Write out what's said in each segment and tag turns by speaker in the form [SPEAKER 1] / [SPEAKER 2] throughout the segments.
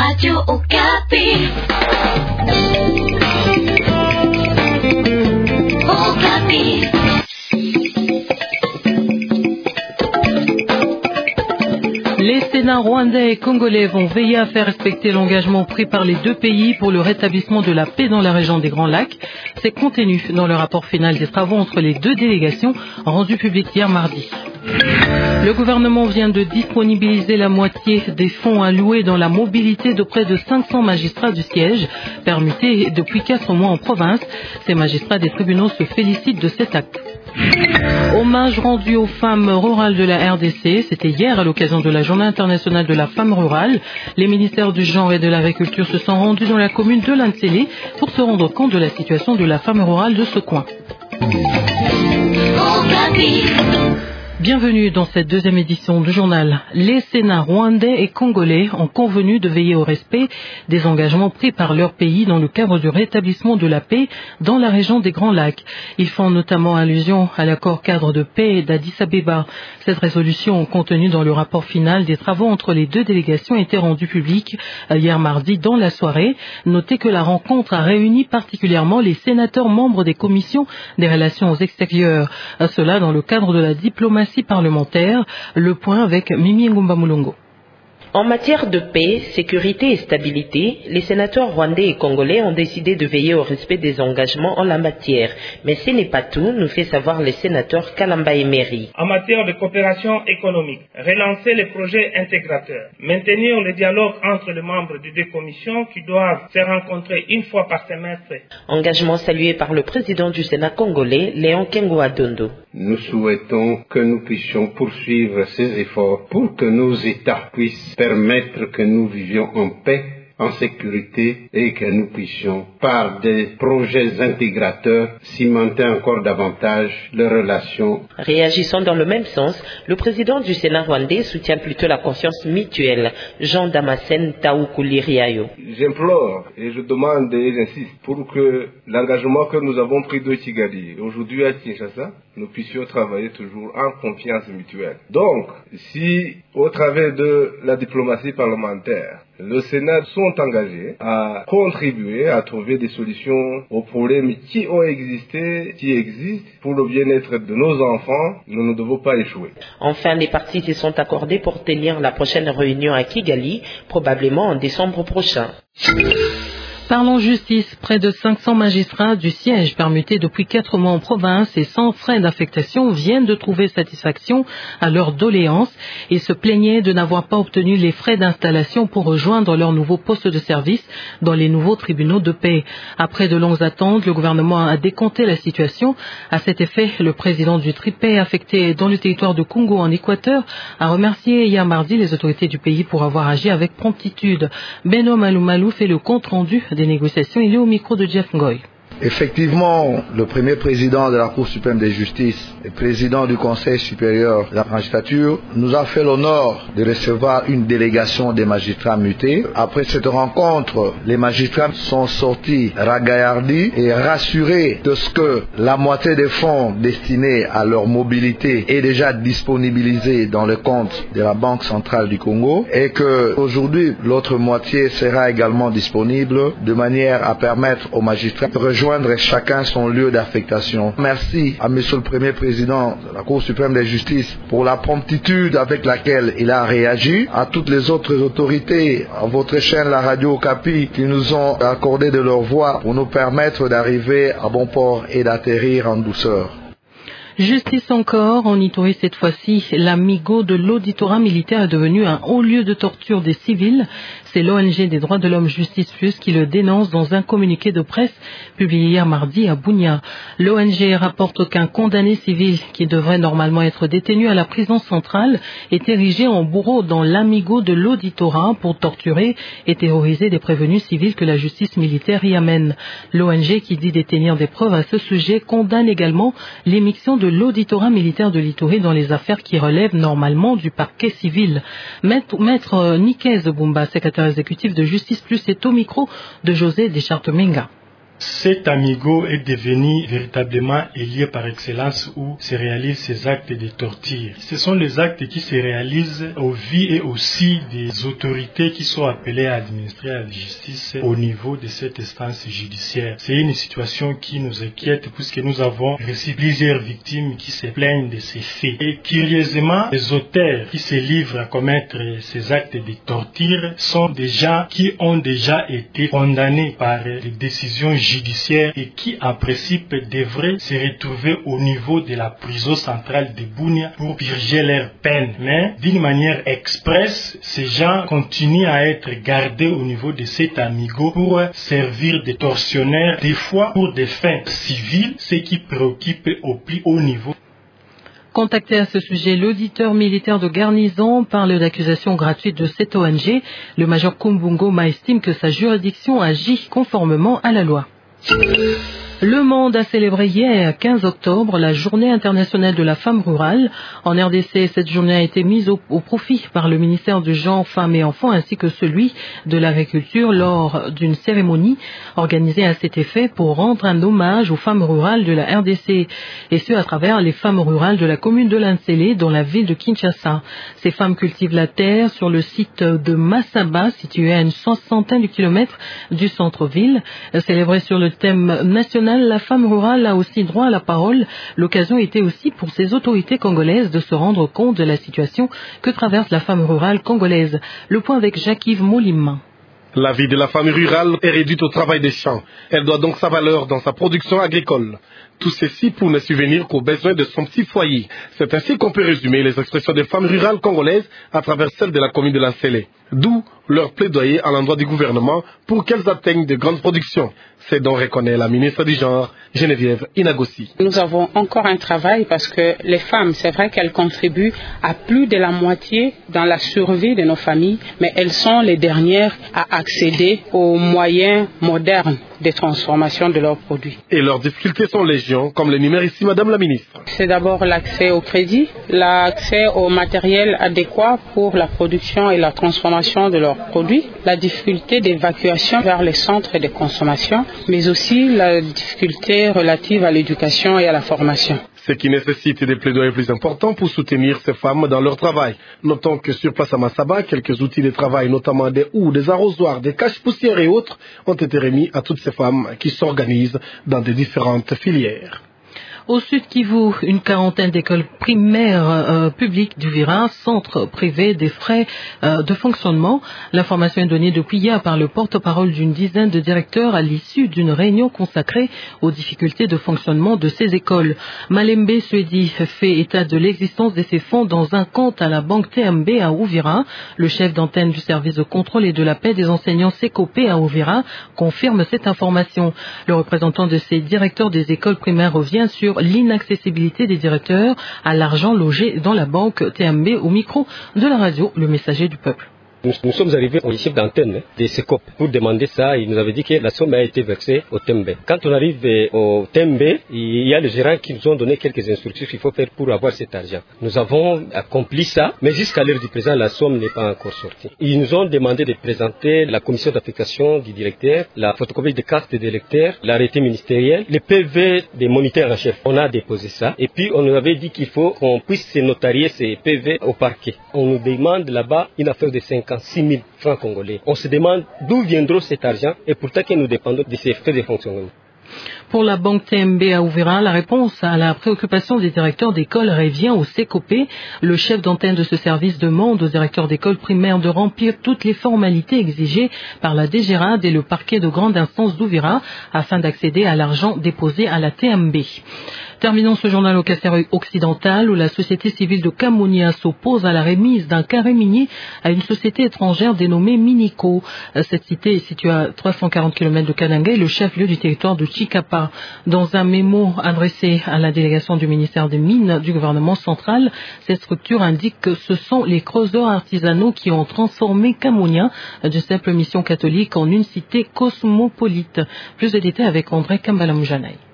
[SPEAKER 1] Radio Okapi. Okapi.
[SPEAKER 2] Les Sénats rwandais et congolais vont veiller à faire respecter l'engagement pris par les deux pays pour le rétablissement de la paix dans la région des Grands Lacs. C'est contenu dans le rapport final des travaux entre les deux délégations rendu public hier mardi. Le gouvernement vient de disponibiliser la moitié des fonds alloués dans la mobilité de près de 500 magistrats du siège, permutés depuis 4 mois en province. Ces magistrats des tribunaux se félicitent de cet acte. Hommage rendu aux femmes rurales de la RDC, c'était hier à l'occasion de la Journée internationale de la femme rurale. Les ministères du genre et de l'agriculture se sont rendus dans la commune de Lantsele pour se rendre compte de la situation de la femme rurale de ce coin. Bienvenue dans cette deuxième édition du journal. Les Sénats rwandais et congolais ont convenu de veiller au respect des engagements pris par leur pays dans le cadre du rétablissement de la paix dans la région des Grands Lacs. Ils font notamment allusion à l'accord cadre de paix d'Addis Abeba. Cette résolution contenue dans le rapport final des travaux entre les deux délégations a été rendue publique hier mardi dans la soirée. Notez que la rencontre a réuni particulièrement les sénateurs membres des commissions des relations extérieures. Cela dans le cadre de la diplomatie parlementaire. Le point avec Mimi Ngumba Mulongo.
[SPEAKER 3] En matière de paix, sécurité et stabilité, les sénateurs rwandais et congolais ont décidé de veiller au respect des engagements en la matière. Mais ce n'est pas tout, nous fait savoir les sénateurs Kalamba et Meri.
[SPEAKER 4] En matière de coopération économique, relancer les projets intégrateurs, maintenir le dialogue entre les membres des deux commissions qui doivent se rencontrer une fois par semestre.
[SPEAKER 3] Engagement salué par le président du Sénat congolais, Léon Kengo-Adondo.
[SPEAKER 5] Nous souhaitons que nous puissions poursuivre ces efforts pour que nos États puissent permettre que nous vivions en paix, en sécurité et que nous puissions, par des projets intégrateurs, cimenter encore davantage les relations.
[SPEAKER 3] Réagissant dans le même sens, le président du Sénat rwandais soutient plutôt la confiance mutuelle. Jean Damascène Taoukouli-Riayo.
[SPEAKER 6] J'implore et je demande et j'insiste pour que l'engagement que nous avons pris de Kigali aujourd'hui à Kinshasa, nous puissions travailler toujours en confiance mutuelle. Donc, si au travers de la diplomatie parlementaire, le Sénat sont engagés à contribuer à trouver des solutions aux problèmes qui ont existé, qui existent pour le bien-être de nos enfants, nous ne devons pas échouer.
[SPEAKER 3] Enfin, les partis se sont accordés pour tenir la prochaine réunion à Kigali, probablement en décembre prochain.
[SPEAKER 2] Parlons justice. Près de 500 magistrats du siège permutés depuis 4 mois en province et sans frais d'affectation viennent de trouver satisfaction à leur doléance et se plaignaient de n'avoir pas obtenu les frais d'installation pour rejoindre leur nouveau poste de service dans les nouveaux tribunaux de paix. Après de longues attentes, le gouvernement a décompté la situation. À cet effet, le président du Tripé affecté dans le territoire de Congo en Équateur a remercié hier mardi les autorités du pays pour avoir agi avec promptitude. Beno Malou fait le compte rendu des négociations. Il est au micro de Jeff Ngoy.
[SPEAKER 7] Effectivement, le premier président de la Cour suprême de justice et président du Conseil supérieur de la magistrature nous a fait l'honneur de recevoir une délégation des magistrats mutés. Après cette rencontre, les magistrats sont sortis ragaillardis et rassurés de ce que la moitié des fonds destinés à leur mobilité est déjà disponibilisée dans le compte de la Banque centrale du Congo et que aujourd'hui l'autre moitié sera également disponible de manière à permettre aux magistrats de rejoindre chacun son lieu d'affectation. Merci à Monsieur le Premier Président de la Cour suprême de justice pour la promptitude avec laquelle il a réagi, à toutes les autres autorités, à votre chaîne la Radio Okapi qui nous ont accordé de leur voix pour nous permettre d'arriver à bon port et d'atterrir en douceur.
[SPEAKER 2] Justice encore, en Ituri cette fois-ci, l'Amigo de l'auditorat militaire est devenu un haut lieu de torture des civils. C'est l'ONG des droits de l'homme Justice Plus qui le dénonce dans un communiqué de presse publié hier mardi à Bunia. L'ONG rapporte qu'un condamné civil qui devrait normalement être détenu à la prison centrale est érigé en bourreau dans l'Amigo de l'auditorat pour torturer et terroriser des prévenus civils que la justice militaire y amène. L'ONG qui dit détenir des preuves à ce sujet condamne également l'émission de l'auditorat militaire de l'Ituri dans les affaires qui relèvent normalement du parquet civil. Maître Nikez Bumba, secrétaire exécutif de Justice Plus, est au micro de José Deschartes-Menga.
[SPEAKER 8] Cet amigo est devenu véritablement un lieu par excellence où se réalisent ces actes de torture. Ce sont les actes qui se réalisent au vu et aussi des autorités qui sont appelées à administrer la justice au niveau de cette instance judiciaire. C'est une situation qui nous inquiète puisque nous avons reçu plusieurs victimes qui se plaignent de ces faits. Et curieusement, les auteurs qui se livrent à commettre ces actes de torture sont des gens qui ont déjà été condamnés par les décisions judiciaires et qui, en principe, devraient se retrouver au niveau de la prison centrale de Bunia pour purger leur peine. Mais, d'une manière expresse, ces gens continuent à être gardés au niveau de cet amigo pour servir de tortionnaires, des fois pour des fins civiles, ce qui préoccupe au plus haut niveau.
[SPEAKER 2] Contacté à ce sujet, l'auditeur militaire de garnison parle d'accusations gratuites de cette ONG. Le major Kumbungoma estime que sa juridiction agit conformément à la loi. Le monde a célébré hier, 15 octobre, la journée internationale de la femme rurale. En RDC, cette journée a été mise au profit par le ministère du Genre, Femmes et Enfants ainsi que celui de l'Agriculture lors d'une cérémonie organisée à cet effet pour rendre un hommage aux femmes rurales de la RDC et ce à travers les femmes rurales de la commune de Linsele dans la ville de Kinshasa. Ces femmes cultivent la terre sur le site de Massaba, situé à une soixantaine de kilomètres du centre-ville. Célébré sur le thème national, la femme rurale a aussi droit à la parole. L'occasion était aussi pour ces autorités congolaises de se rendre compte de la situation que traverse la femme rurale congolaise. Le point avec Jacques-Yves Molim.
[SPEAKER 9] La vie de la femme rurale est réduite au travail des champs. Elle doit donc sa valeur dans sa production agricole. Tout ceci pour ne subvenir qu'aux besoins de son petit foyer. C'est ainsi qu'on peut résumer les expressions des femmes rurales congolaises à travers celles de la commune de Linsele. D'où leur plaidoyer à l'endroit du gouvernement pour qu'elles atteignent de grandes productions. C'est dont reconnaît la ministre du Genre, Geneviève Inagossi.
[SPEAKER 10] Nous avons encore un travail parce que les femmes, c'est vrai qu'elles contribuent à plus de la moitié dans la survie de nos familles, mais elles sont les dernières à accéder aux moyens modernes de transformation de leurs produits.
[SPEAKER 9] Et leurs difficultés sont légion, comme l'énumère ici Madame la ministre.
[SPEAKER 10] C'est d'abord l'accès au crédit, l'accès au matériel adéquat pour la production et la transformation de leurs produits, la difficulté d'évacuation vers les centres de consommation, mais aussi la difficulté relative à l'éducation et à la formation.
[SPEAKER 9] Ce qui nécessite des plaidoyers plus importants pour soutenir ces femmes dans leur travail. Notons que sur place à Massaba, quelques outils de travail, notamment des houes, des arrosoirs, des caches-poussières et autres, ont été remis à toutes ces femmes qui s'organisent dans des différentes filières.
[SPEAKER 2] Au Sud Kivu, une quarantaine d'écoles primaires publiques d'Uvira, centre privé des frais de fonctionnement. L'information est donnée depuis hier par le porte-parole d'une dizaine de directeurs à l'issue d'une réunion consacrée aux difficultés de fonctionnement de ces écoles. Malembe Suedi fait état de l'existence de ces fonds dans un compte à la banque TMB à Uvira. Le chef d'antenne du service de contrôle et de la paix des enseignants Sekopé à Uvira confirme cette information. Le représentant de ces directeurs des écoles primaires revient sur l'inaccessibilité des directeurs à l'argent logé dans la banque TMB au micro de la radio Le Messager du Peuple.
[SPEAKER 11] Nous sommes arrivés au chef d'antenne des SECOP pour demander ça. Il nous avait dit que la somme a été versée au TMB. Quand on arrive au TMB, il y a les gérants qui nous ont donné quelques instructions qu'il faut faire pour avoir cet argent. Nous avons accompli ça, mais jusqu'à l'heure du présent, la somme n'est pas encore sortie. Ils nous ont demandé de présenter la commission d'application du directeur, la photocopie de carte des électeurs, l'arrêté ministériel, le PV des moniteurs en chef. On a déposé ça. Et puis, on nous avait dit qu'il faut qu'on puisse se notarier ces PV au parquet. On nous demande là-bas une affaire de 6 000 francs congolais. On se demande d'où viendra cet argent et pourtant que nous dépendons de ces frais de fonctionnement.
[SPEAKER 2] Pour la banque TMB à Uvira, la réponse à la préoccupation des directeurs d'école revient au Sekopé. Le chef d'antenne de ce service demande aux directeurs d'école primaires de remplir toutes les formalités exigées par la DGRAD et le parquet de grande instance d'Uvira afin d'accéder à l'argent déposé à la TMB. Terminons ce journal au Kassai occidental où la société civile de Kamounia s'oppose à la remise d'un carré minier à une société étrangère dénommée Minico. Cette cité est située à 340 km de Kananga et le chef-lieu du territoire de Chikapa. Dans un mémo adressé à la délégation du ministère des Mines du gouvernement central, cette structure indique que ce sont les creuseurs artisanaux qui ont transformé Kamounia d'une simple mission catholique en une cité cosmopolite. Plus de détails avec André Kambalamoujanay.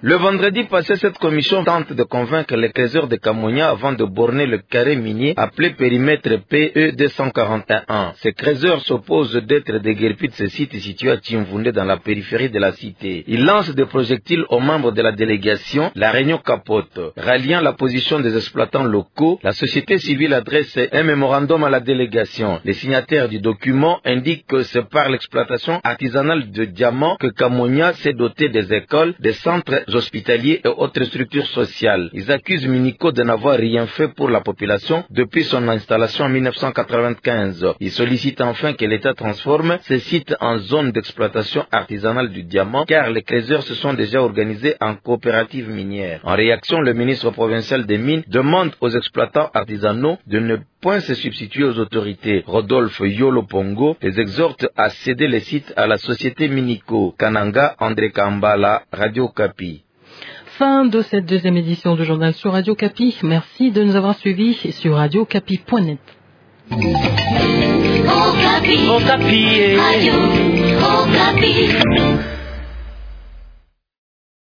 [SPEAKER 12] Le vendredi passé, cette commission tente de convaincre les creuseurs de Kamonia avant de borner le carré minier appelé périmètre PE 241. Ces creuseurs s'opposent d'être déguerpis de ce site situé à Tchimvoundé dans la périphérie de la cité. Ils lancent des projectiles aux membres de la délégation. La réunion capote. Ralliant la position des exploitants locaux, la société civile adresse un mémorandum à la délégation. Les signataires du document indiquent que c'est par l'exploitation artisanale de diamants que Kamonia s'est doté des écoles, des centres hospitaliers et autres structures sociales. Ils accusent Minico de n'avoir rien fait pour la population depuis son installation en 1995. Ils sollicitent enfin que l'État transforme ces sites en zone d'exploitation artisanale du diamant car les creuseurs se sont déjà organisés en coopératives minières. En réaction, le ministre provincial des Mines demande aux exploitants artisanaux de ne point se substituer aux autorités. Rodolphe Yolo Pongo les exhorte à céder les sites à la société Minico. Kananga, André Kambala, Radio Kapi.
[SPEAKER 2] Fin de cette deuxième édition du journal sur Radio Kapi. Merci de nous avoir suivis sur radiokapi.net.
[SPEAKER 1] Okapi. Radio Okapi.